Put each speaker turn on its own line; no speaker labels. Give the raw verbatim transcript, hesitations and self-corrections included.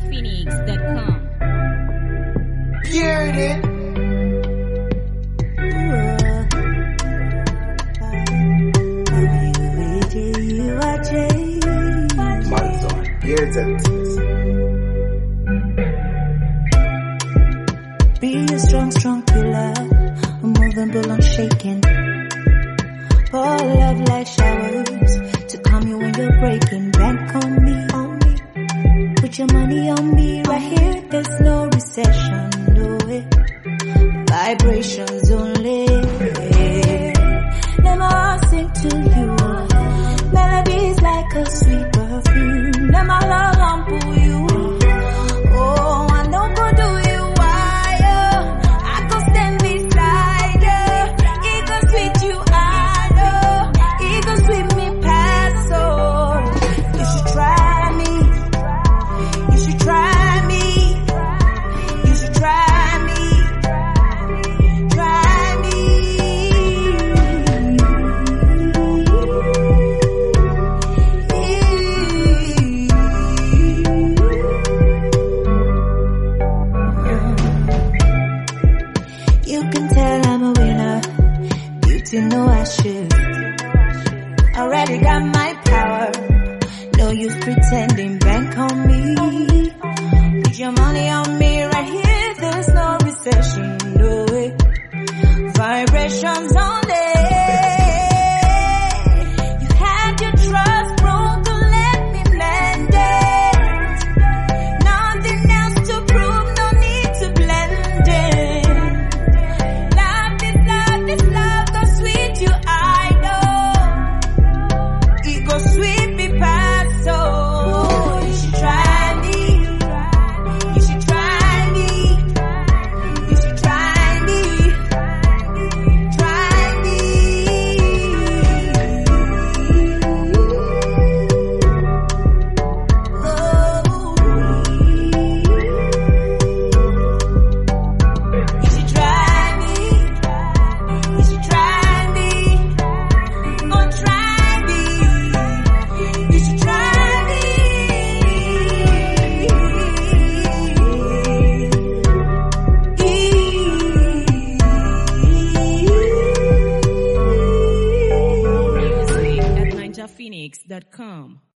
phoenix dot com.
Heard it. Malzone, here's it.
Be a strong, strong pillar, unmovable, unshaken. Pour love like showers to calm you when you're breaking. Bank on me, on me. Put your money on me right here. There's no recession, no way. Vibrations only. Let my heart sing to you. Melodies like a sweet perfume. Let my love humble you. Oh, I know go do you wire. I go stand beside you. It go sweet you, I know. It go sweet me past so. You should try me. You should try me. You should try me. Try me. You can tell I'm a winner. Beauty, no ashes. Already got my power. No use pretending. Bank on me. Put your money on me right here. There's no recession. No way. Vibrations only. You had your trust broken. Let me mend it. Nothing else to prove. No need to blend it. Love this, love this, love go sweet you, I know. It go sweet me past so. You should try me. You should try me. You should try me. Try me. You should try me. You should try me. Oh, try me. You should try me.
Music at ninja phoenix dot com.